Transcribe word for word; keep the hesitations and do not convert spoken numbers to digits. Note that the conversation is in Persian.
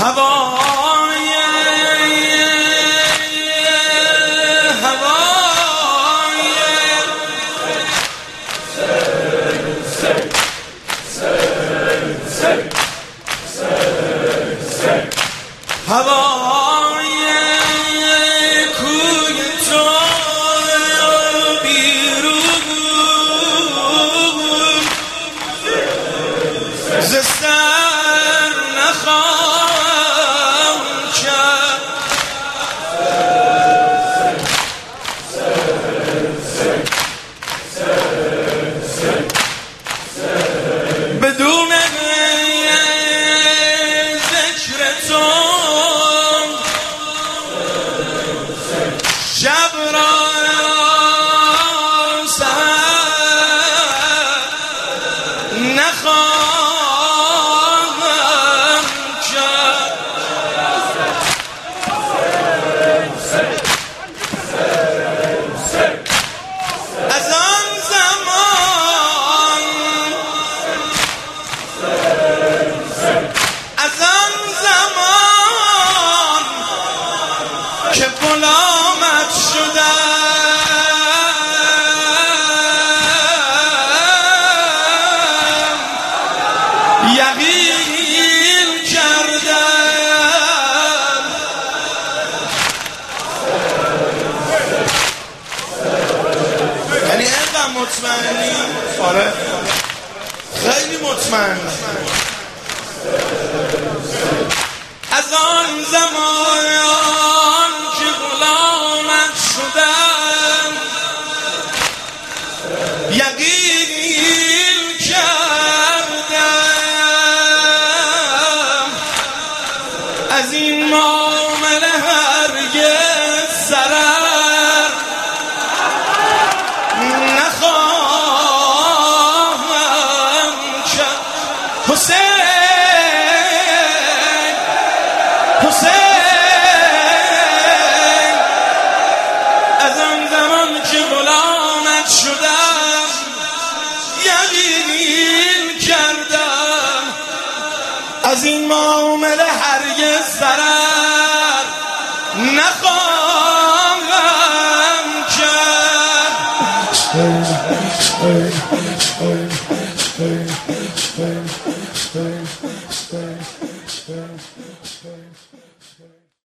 هوای هوای هوای کوی تو بیرون ز سر نخواهم کرد بدون ذکر تو شب را سحر نخواهم کرد. از آن زمان از آن زمان که غلامت شدم یقین کردم یعنی اینقدر مطمئنی؟ آره خیلی مطمئن. از آن زمان که غلامت شدم یقین کردم از این معامله هرگز ضرر نخواهم کرد. حسین حسین از آن زمان که غلامت شدم یقین کردم از این معامله هرگز ضرر نخواهم کرد.